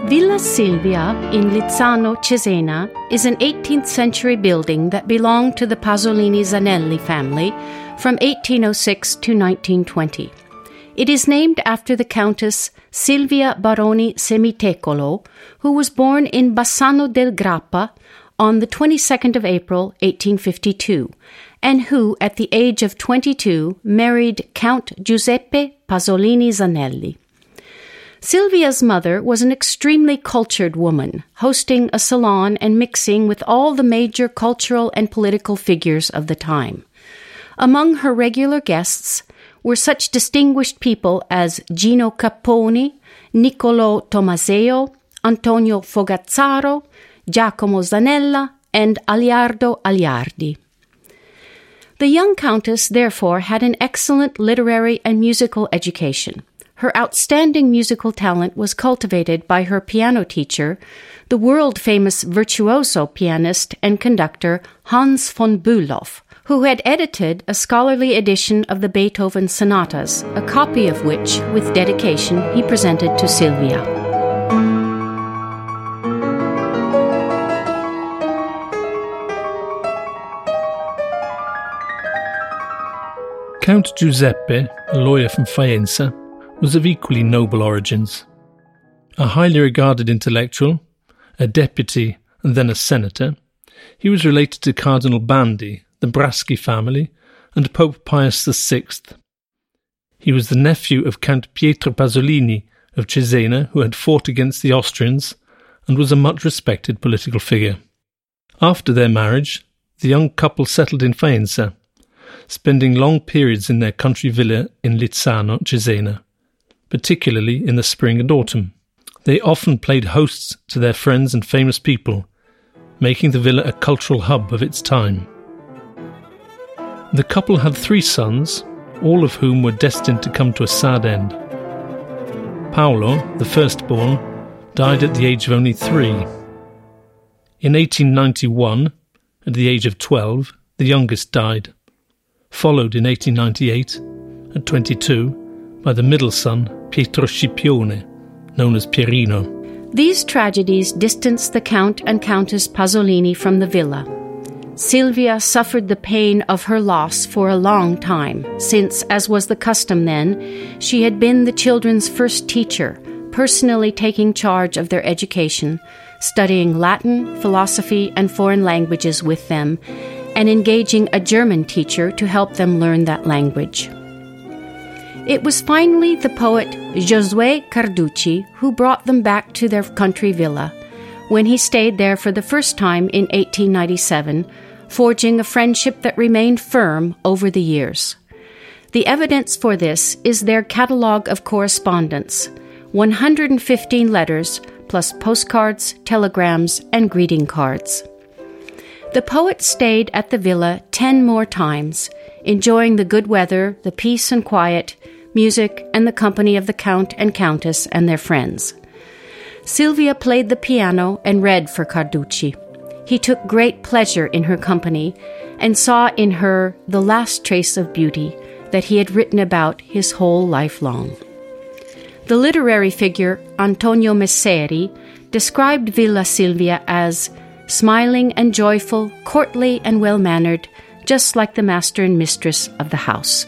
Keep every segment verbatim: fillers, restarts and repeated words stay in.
Villa Silvia in Lizzano, Cesena, is an eighteenth century building that belonged to the Pasolini Zanelli family from eighteen oh six to nineteen twenty. It is named after the Countess Silvia Baroni Semitecolo, who was born in Bassano del Grappa on the twenty-second of April, eighteen fifty-two, and who, at the age of twenty-two, married Count Giuseppe Pasolini Zanelli. Silvia's mother was an extremely cultured woman, hosting a salon and mixing with all the major cultural and political figures of the time. Among her regular guests were such distinguished people as Gino Capponi, Niccolò Tomaseo, Antonio Fogazzaro, Giacomo Zanella, and Aliardo Aliardi. The young countess, therefore, had an excellent literary and musical education. Her outstanding musical talent was cultivated by her piano teacher, the world-famous virtuoso pianist and conductor Hans von Bülow, who had edited a scholarly edition of the Beethoven sonatas, a copy of which, with dedication, he presented to Silvia. Count Giuseppe, a lawyer from Faenza, was of equally noble origins. A highly regarded intellectual, a deputy and then a senator, he was related to Cardinal Bandi, the Braschi family, and Pope Pius the Sixth. He was the nephew of Count Pietro Pasolini of Cesena, who had fought against the Austrians, and was a much respected political figure. After their marriage, the young couple settled in Faenza, spending long periods in their country villa in Lizzano, Cesena, particularly in the spring and autumn. They often played hosts to their friends and famous people, making the villa a cultural hub of its time. The couple had three sons, all of whom were destined to come to a sad end. Paolo, the firstborn, died at the age of only three. In eighteen ninety-one, at the age of twelve, the youngest died, followed in eighteen ninety-eight, at twenty-two, by the middle son, Pietro Scipione, known as Pierino. These tragedies distanced the Count and Countess Pasolini from the villa. Silvia suffered the pain of her loss for a long time, since, as was the custom then, she had been the children's first teacher, personally taking charge of their education, studying Latin, philosophy, and foreign languages with them, and engaging a German teacher to help them learn that language. It was finally the poet Giosuè Carducci who brought them back to their country villa, when he stayed there for the first time in eighteen ninety-seven, forging a friendship that remained firm over the years. The evidence for this is their catalogue of correspondence, one hundred fifteen letters, plus postcards, telegrams, and greeting cards. The poet stayed at the villa ten more times, enjoying the good weather, the peace and quiet, music, and the company of the Count and Countess and their friends. Silvia played the piano and read for Carducci. He took great pleasure in her company and saw in her the last trace of beauty that he had written about his whole life long. The literary figure Antonio Messeri described Villa Silvia as smiling and joyful, courtly and well-mannered, just like the master and mistress of the house.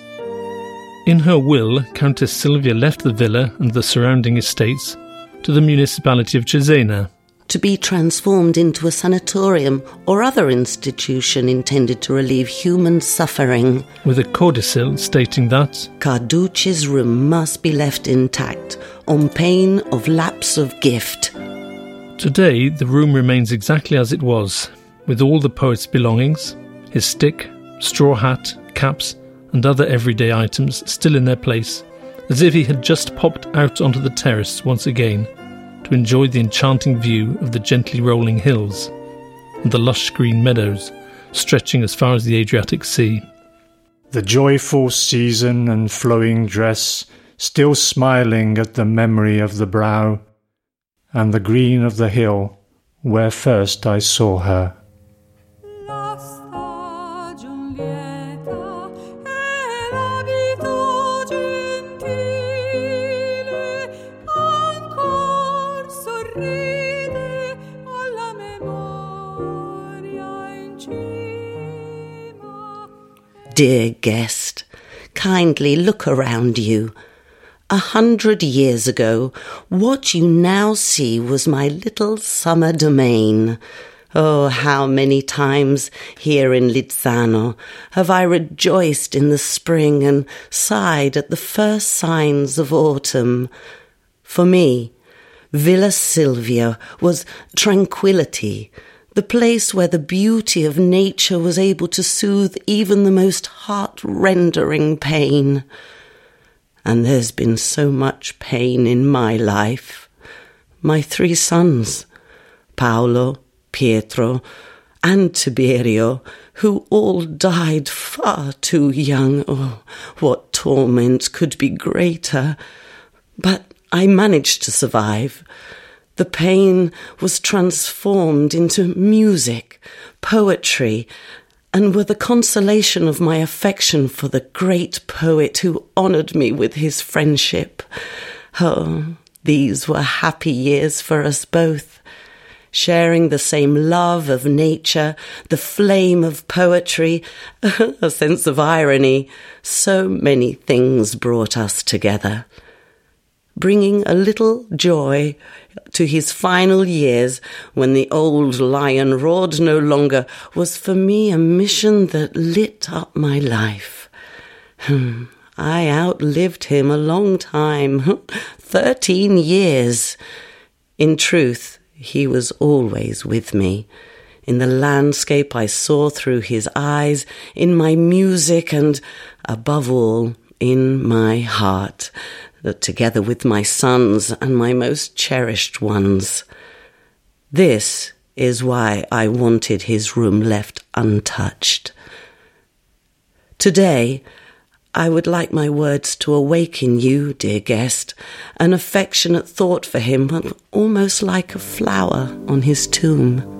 In her will, Countess Silvia left the villa and the surrounding estates to the municipality of Cesena, to be transformed into a sanatorium or other institution intended to relieve human suffering, with a codicil stating that Carducci's room must be left intact on pain of lapse of gift. Today, the room remains exactly as it was, with all the poet's belongings, his stick, straw hat, caps, and other everyday items still in their place, as if he had just popped out onto the terrace once again to enjoy the enchanting view of the gently rolling hills and the lush green meadows stretching as far as the Adriatic Sea. The joyful season and flowing dress still smiling at the memory of the brow, and the green of the hill where first I saw her. Sorri dear guest, kindly look around you. A hundred years ago, what you now see was my little summer domain. Oh, how many times here in Lizzano have I rejoiced in the spring and sighed at the first signs of autumn. For me, Villa Silvia was tranquillity, the place where the beauty of nature was able to soothe even the most heart-rendering pain. And there's been so much pain in my life. My three sons, Paolo, Pietro, and Tiberio, who all died far too young. Oh, what torment could be greater? But I managed to survive. The pain was transformed into music, poetry, and were the consolation of my affection for the great poet who honoured me with his friendship. Oh, these were happy years for us both, sharing the same love of nature, the flame of poetry, a sense of irony. So many things brought us together. Bringing a little joy to his final years, when the old lion roared no longer, was for me a mission that lit up my life. Hmm, I outlived him a long time, thirteen years. In truth, he was always with me, in the landscape I saw through his eyes, in my music, and, above all, in my heart, that together with my sons and my most cherished ones. This is why I wanted his room left untouched. Today, I would like my words to awaken you, dear guest, an affectionate thought for him, almost like a flower on his tomb.